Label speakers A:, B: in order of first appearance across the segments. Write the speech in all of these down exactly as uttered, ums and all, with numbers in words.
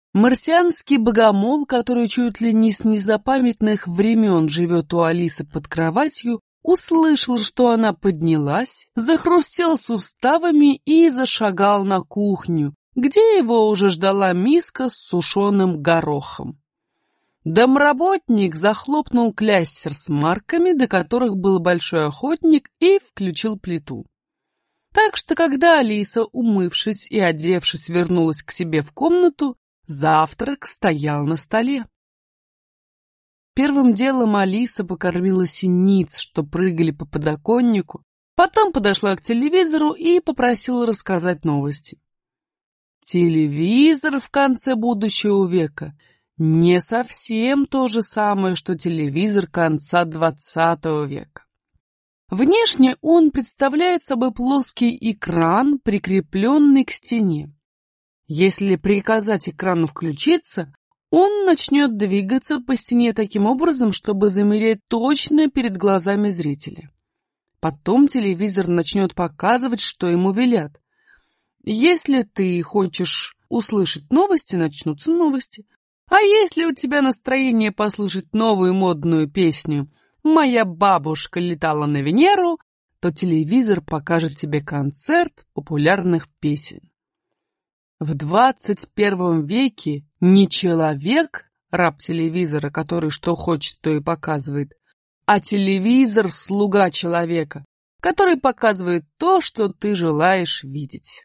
A: Марсианский богомол, который чуть ли не с незапамятных времен живет у Алисы под кроватью, услышал, что она поднялась, захрустел суставами и зашагал на кухню, где его уже ждала миска с сушеным горохом. Домработник захлопнул клястер с марками, до которых был большой охотник, и включил плиту. Так что, когда Алиса, умывшись и одевшись, вернулась к себе в комнату, завтрак стоял на столе. Первым делом Алиса покормила синиц, что прыгали по подоконнику, потом подошла к телевизору и попросила рассказать новости. Телевизор в конце будущего века не совсем то же самое, что телевизор конца двадцатого века. Внешне он представляет собой плоский экран, прикрепленный к стене. Если приказать экрану включиться, он начнет двигаться по стене таким образом, чтобы замереть точно перед глазами зрителя. Потом телевизор начнет показывать, что ему велят. Если ты хочешь услышать новости, начнутся новости. А если у тебя настроение послушать новую модную песню «Моя бабушка летала на Венеру», то телевизор покажет тебе концерт популярных песен. В двадцать первом веке не человек, раб телевизора, который что хочет, то и показывает, а телевизор — слуга человека, который показывает то, что ты желаешь видеть.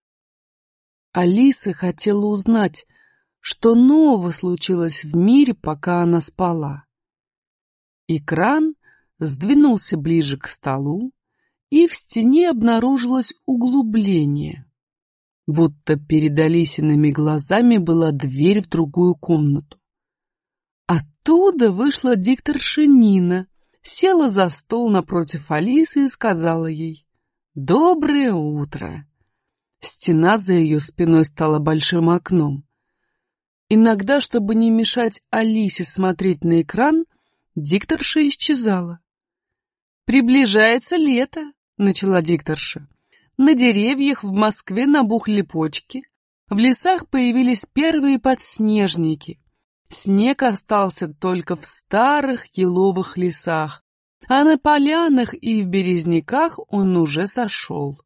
A: Алиса хотела узнать, что нового случилось в мире, пока она спала. Экран сдвинулся ближе к столу, и в стене обнаружилось углубление. Будто перед Алисиными глазами была дверь в другую комнату. Оттуда вышла дикторша Нина, села за стол напротив Алисы и сказала ей: «Доброе утро». Стена за ее спиной стала большим окном. Иногда, чтобы не мешать Алисе смотреть на экран, дикторша исчезала. «Приближается лето», — начала дикторша. На деревьях в Москве набухли почки, в лесах появились первые подснежники. Снег остался только в старых еловых лесах, а на полянах и в березняках он уже сошел.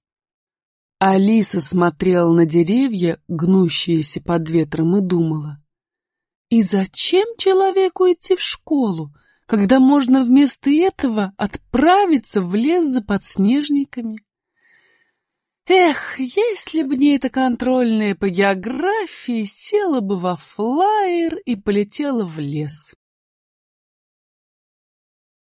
A: Алиса смотрела на деревья, гнущиеся под ветром, и думала: и зачем человеку идти в школу, когда можно вместо этого отправиться в лес за подснежниками? Эх, если бы не это контрольное по географии, села бы во флаер и полетела в лес.